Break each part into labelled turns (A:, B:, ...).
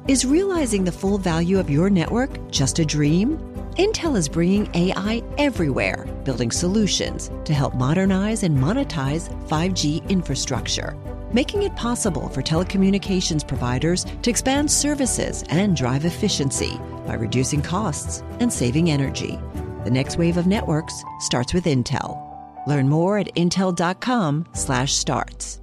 A: Is realizing the full value of your network just a dream? Intel is bringing AI everywhere, building solutions to help modernize and monetize 5G infrastructure, making it possible for telecommunications providers to expand services and drive efficiency by reducing costs and saving energy. The next wave of networks starts with Intel. Learn more at intel.com/starts.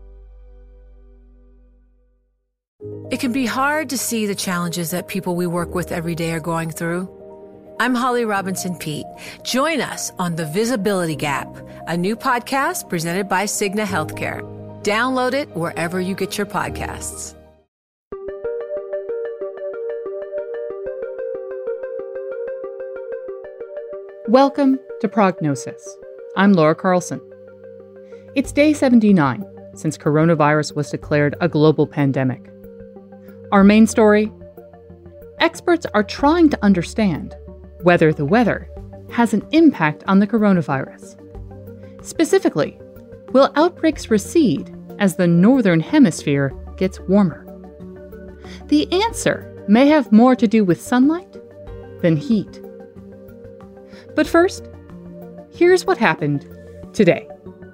B: It can be hard to see the challenges that people we work with every day are going through. I'm Holly Robinson Peete. Join us on The Visibility Gap, a new podcast presented by Cigna Healthcare. Download it wherever you get your podcasts.
C: Welcome to Prognosis. I'm Laura Carlson. It's day 79 since coronavirus was declared a global pandemic. Our main story: experts are trying to understand whether the weather has an impact on the coronavirus. Specifically, will outbreaks recede as the northern hemisphere gets warmer? The answer may have more to do with sunlight than heat. But first, here's what happened today.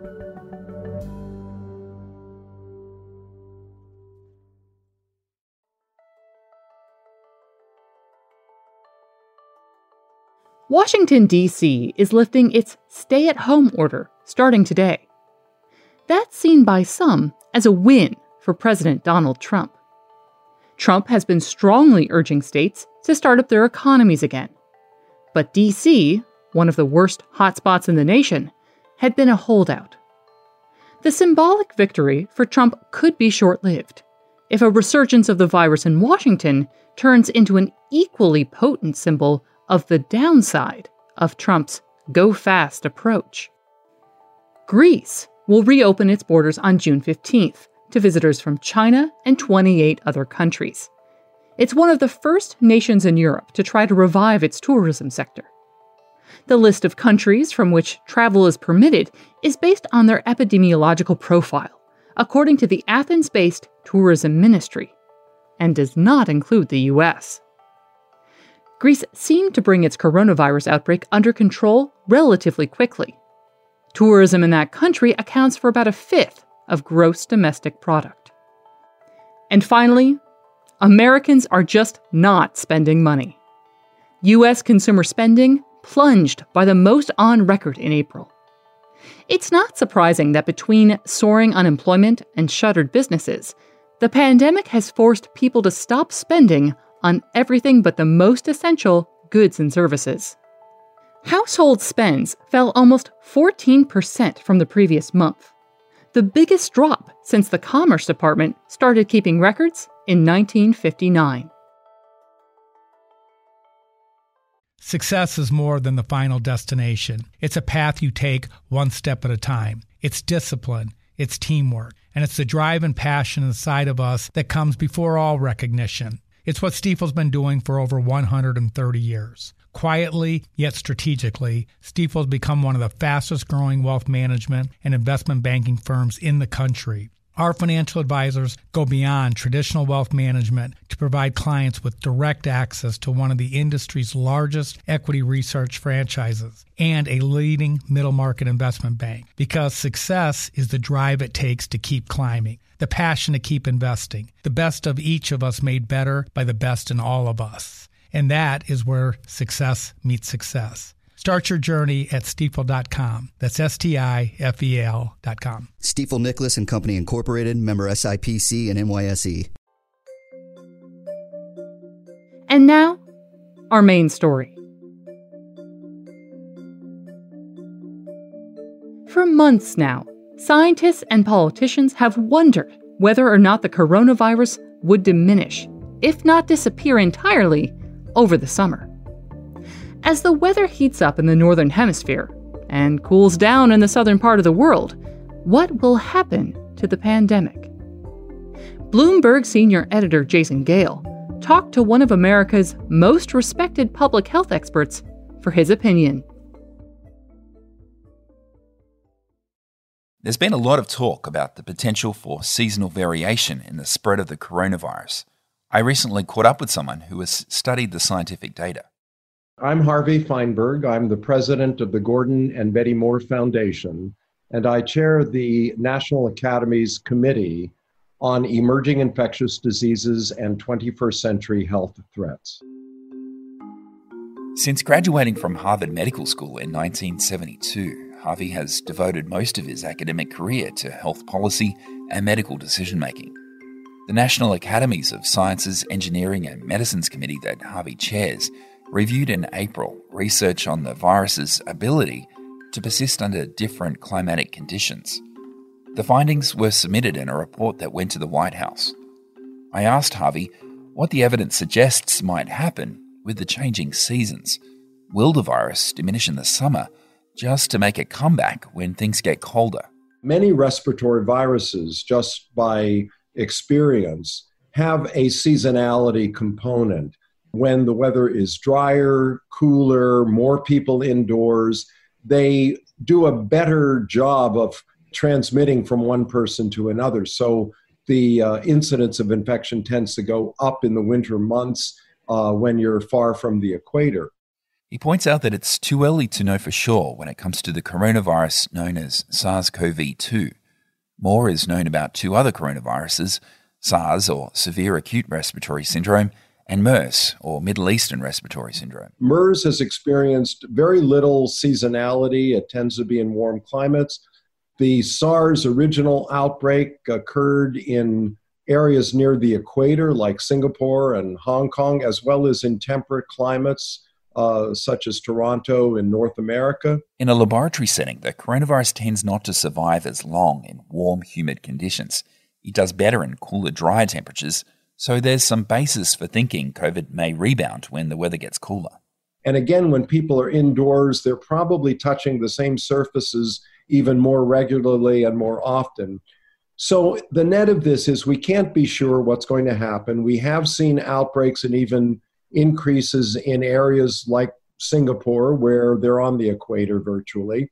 C: Washington, D.C. is lifting its stay-at-home order starting today. That's seen by some as a win for President Donald Trump. Trump has been strongly urging states to start up their economies again. But D.C., one of the worst hotspots in the nation, had been a holdout. The symbolic victory for Trump could be short-lived if a resurgence of the virus in Washington turns into an equally potent symbol of the downside of Trump's go-fast approach. Greece will reopen its borders on June 15th to visitors from China and 28 other countries. It's one of the first nations in Europe to try to revive its tourism sector. The list of countries from which travel is permitted is based on their epidemiological profile, according to the Athens-based Tourism Ministry, and does not include the U.S. Greece seemed to bring its coronavirus outbreak under control relatively quickly. Tourism in that country accounts for about a fifth of gross domestic product. And finally, Americans are just not spending money. U.S. consumer spending plunged by the most on record in April. It's not surprising that between soaring unemployment and shuttered businesses, the pandemic has forced people to stop spending on everything but the most essential goods and services. Household spends fell almost 14% from the previous month, the biggest drop since the Commerce Department started keeping records in 1959.
D: Success is more than the final destination. It's a path you take one step at a time. It's discipline, it's teamwork, and it's the drive and passion inside of us that comes before all recognition. It's what Stifel's been doing for over 130 years. Quietly, yet strategically, Stifel's become one of the fastest-growing wealth management and investment banking firms in the country. Our financial advisors go beyond traditional wealth management to provide clients with direct access to one of the industry's largest equity research franchises and a leading middle-market investment bank, because success is the drive it takes to keep climbing, the passion to keep investing, the best of each of us made better by the best in all of us. And that is where success meets success. Start your journey at Stifel.com. That's Stifel.com.
E: Stifel Nicholas and Company Incorporated, member SIPC and NYSE.
C: And now, our main story. For months now, scientists and politicians have wondered whether or not the coronavirus would diminish, if not disappear entirely, over the summer. As the weather heats up in the northern hemisphere and cools down in the southern part of the world, what will happen to the pandemic? Bloomberg senior editor Jason Gale talked to one of America's most respected public health experts for his opinion.
F: There's been a lot of talk about the potential for seasonal variation in the spread of the coronavirus. I recently caught up with someone who has studied the scientific data.
G: I'm Harvey Feinberg. I'm the president of the Gordon and Betty Moore Foundation, and I chair the National Academy's Committee on Emerging Infectious Diseases and 21st Century Health Threats.
F: Since graduating from Harvard Medical School in 1972, Harvey has devoted most of his academic career to health policy and medical decision-making. The National Academies of Sciences, Engineering and Medicines Committee that Harvey chairs reviewed in April research on the virus's ability to persist under different climatic conditions. The findings were submitted in a report that went to the White House. I asked Harvey what the evidence suggests might happen with the changing seasons. Will the virus diminish in the summer just to make a comeback when things get colder?
G: Many respiratory viruses, just by experience, have a seasonality component. When the weather is drier, cooler, more people indoors, they do a better job of transmitting from one person to another. So the incidence of infection tends to go up in the winter months when you're far from the equator.
F: He points out that it's too early to know for sure when it comes to the coronavirus known as SARS-CoV-2. More is known about two other coronaviruses, SARS, or Severe Acute Respiratory Syndrome, and MERS, or Middle Eastern Respiratory Syndrome.
G: MERS has experienced very little seasonality. It tends to be in warm climates. The SARS original outbreak occurred in areas near the equator, like Singapore and Hong Kong, as well as in temperate climates, such as Toronto in North America.
F: In a laboratory setting, the coronavirus tends not to survive as long in warm, humid conditions. It does better in cooler, drier temperatures, so there's some basis for thinking COVID may rebound when the weather gets cooler.
G: And again, when people are indoors, they're probably touching the same surfaces even more regularly and more often. So the net of this is we can't be sure what's going to happen. We have seen outbreaks and even increases in areas like Singapore, where they're on the equator virtually.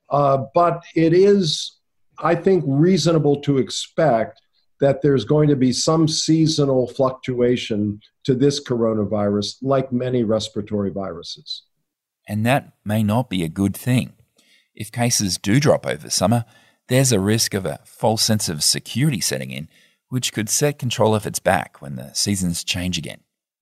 G: But it is, I think, reasonable to expect that there's going to be some seasonal fluctuation to this coronavirus, like many respiratory viruses.
F: And that may not be a good thing. If cases do drop over summer, there's a risk of a false sense of security setting in, which could set control efforts back when the seasons change again.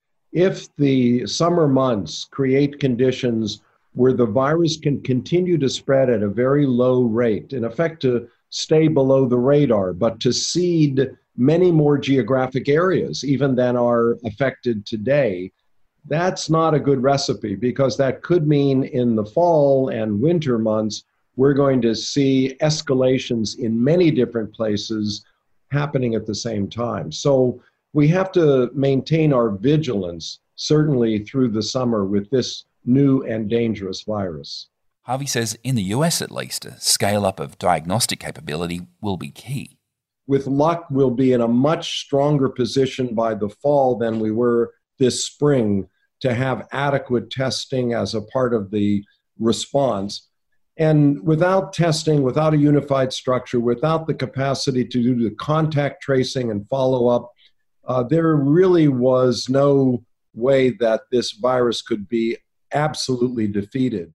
G: If the summer months create conditions where the virus can continue to spread at a very low rate, in effect to stay below the radar, but to seed many more geographic areas even than are affected today, that's not a good recipe, because that could mean in the fall and winter months, we're going to see escalations in many different places happening at the same time. So we have to maintain our vigilance, certainly through the summer, with this new and dangerous virus.
F: Harvey says in the US at least, a scale-up of diagnostic capability will be key.
G: With luck, we'll be in a much stronger position by the fall than we were this spring to have adequate testing as a part of the response. And without testing, without a unified structure, without the capacity to do the contact tracing and follow-up, there really was no way that this virus could be absolutely defeated.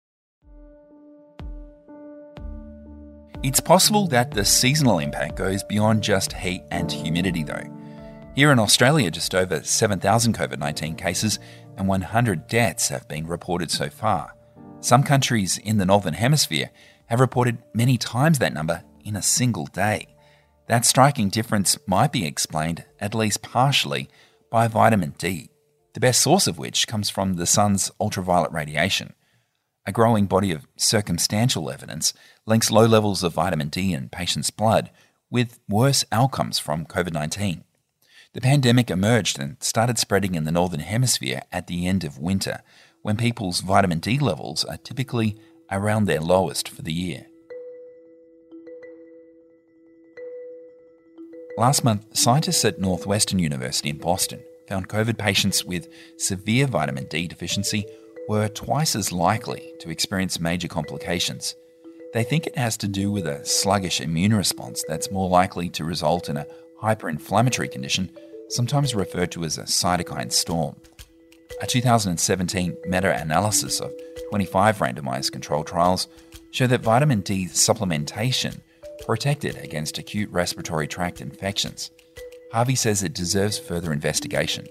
F: It's possible that the seasonal impact goes beyond just heat and humidity, though. Here in Australia, just over 7,000 COVID-19 cases and 100 deaths have been reported so far. Some countries in the Northern Hemisphere have reported many times that number in a single day. That striking difference might be explained, at least partially, by vitamin D, the best source of which comes from the sun's ultraviolet radiation. A growing body of circumstantial evidence links low levels of vitamin D in patients' blood with worse outcomes from COVID-19. The pandemic emerged and started spreading in the Northern Hemisphere at the end of winter, when people's vitamin D levels are typically around their lowest for the year. Last month, scientists at Northwestern University in Boston found COVID patients with severe vitamin D deficiency were twice as likely to experience major complications. They think it has to do with a sluggish immune response that's more likely to result in a hyperinflammatory condition sometimes referred to as a cytokine storm. A 2017 meta-analysis of 25 randomized controlled trials showed that vitamin D supplementation protected against acute respiratory tract infections. Harvey says it deserves further investigation.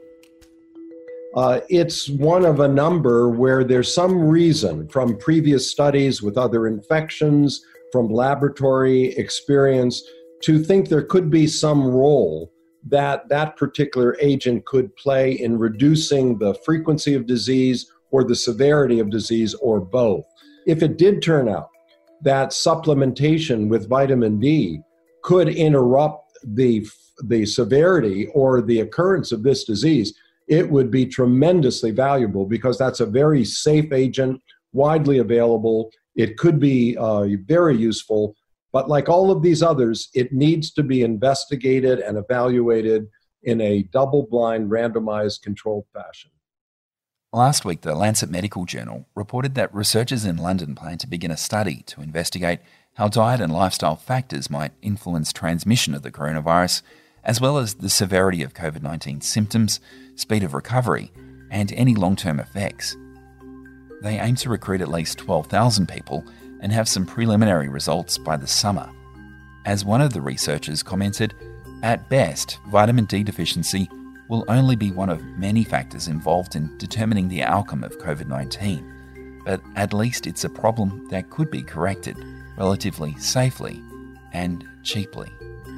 G: It's one of a number where there's some reason from previous studies with other infections, from laboratory experience, to think there could be some role that that particular agent could play in reducing the frequency of disease or the severity of disease, or both. If it did turn out that supplementation with vitamin D could interrupt the severity or the occurrence of this disease, it would be tremendously valuable, because that's a very safe agent, widely available. It could be very useful, but like all of these others, it needs to be investigated and evaluated in a double-blind, randomized, controlled fashion.
F: Last week, the Lancet Medical Journal reported that researchers in London plan to begin a study to investigate how diet and lifestyle factors might influence transmission of the coronavirus, as well as the severity of COVID-19 symptoms, speed of recovery, and any long-term effects. They aim to recruit at least 12,000 people and have some preliminary results by the summer. As one of the researchers commented, at best, vitamin D deficiency will only be one of many factors involved in determining the outcome of COVID-19, but at least it's a problem that could be corrected relatively safely and cheaply.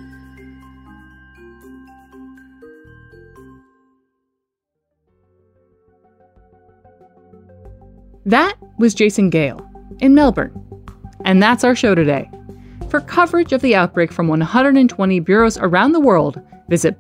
C: That was Jason Gale in Melbourne. And that's our show today. For coverage of the outbreak from 120 bureaus around the world, visit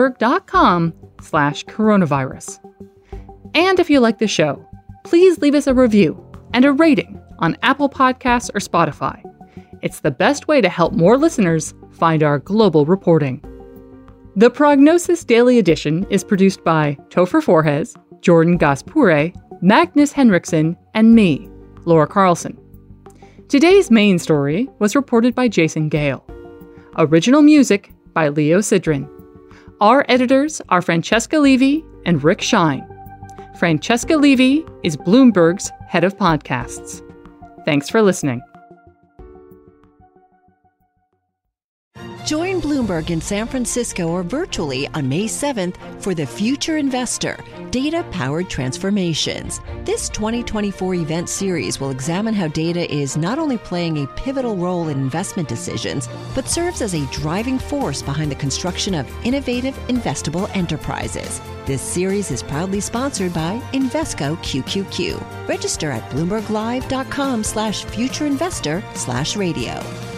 C: Bloomberg.com/coronavirus. And if you like the show, please leave us a review and a rating on Apple Podcasts or Spotify. It's the best way to help more listeners find our global reporting. The Prognosis Daily Edition is produced by Topher Forhes, Jordan Gaspure, Magnus Henriksen, and me, Laura Carlson. Today's main story was reported by Jason Gale. Original music by Leo Sidran. Our editors are Francesca Levy and Rick Shine. Francesca Levy is Bloomberg's head of podcasts. Thanks for listening.
A: Join Bloomberg in San Francisco or virtually on May 7th for The Future Investor, Data-Powered Transformations. This 2024 event series will examine how data is not only playing a pivotal role in investment decisions, but serves as a driving force behind the construction of innovative, investable enterprises. This series is proudly sponsored by Invesco QQQ. Register at BloombergLive.com/futureinvestor/radio.